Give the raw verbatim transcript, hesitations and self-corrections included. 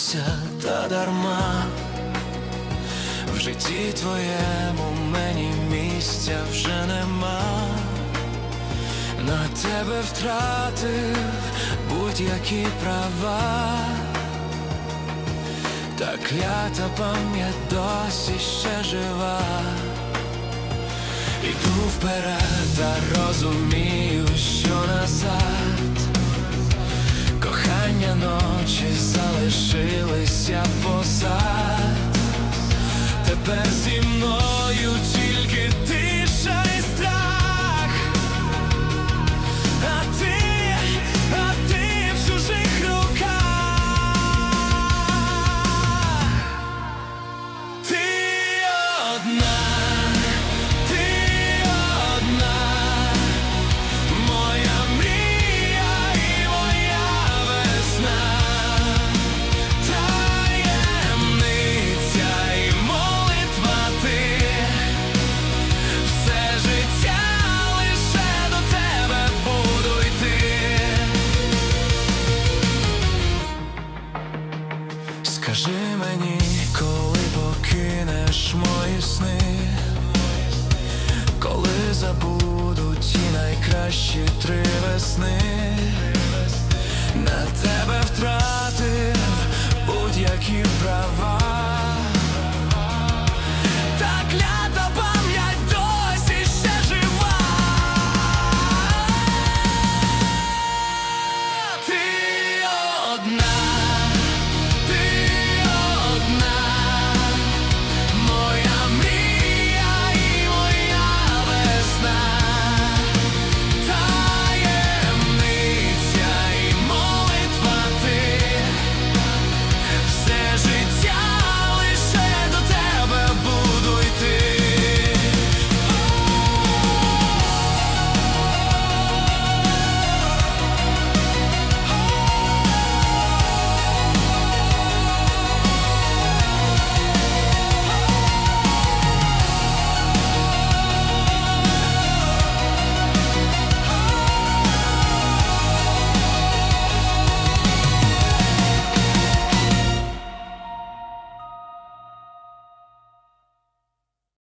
борюся, та дарма. В житті твоєму мені місця вже нема. На тебе втратив будь-які права, та клята пам'ять досі ще жива. Іду вперед, та розумію, що назад кохання ночі залишилися позад.